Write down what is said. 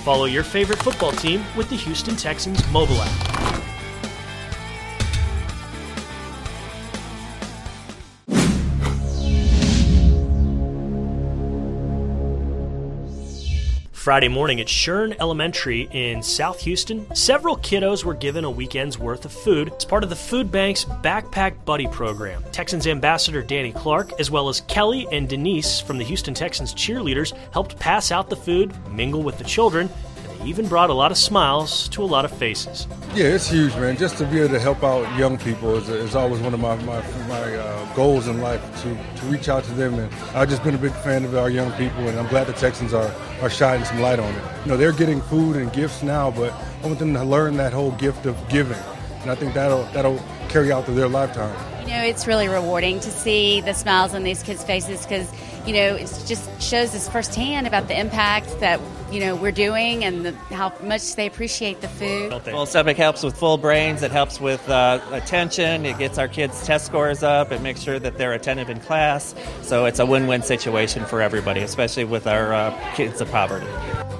Follow your favorite football team with the Houston Texans mobile app. Friday morning at Shern Elementary in South Houston, several kiddos were given a weekend's worth of food as part of the Food Bank's Backpack Buddy program. Texans ambassador Danny Clark, as well as Kelly and Denise from the Houston Texans cheerleaders, helped pass out the food, mingle with the children, and they even brought a lot of smiles to a lot of faces. Yeah, it's huge, man. Just to be able to help out young people is always one of my goals in life, to reach out to them. And I've just been a big fan of our young people, and I'm glad the Texans are shining some light on it. You know, they're getting food and gifts now, but I want them to learn that whole gift of giving. And I think that'll carry out through their lifetime. You know, it's really rewarding to see the smiles on these kids' faces because, you know, it just shows us firsthand about the impact that, you know, we're doing and how much they appreciate the food. Well, Suffolk helps with full brains. It helps with attention. It gets our kids' test scores up. It makes sure that they're attentive in class. So it's a win-win situation for everybody, especially with our kids of poverty.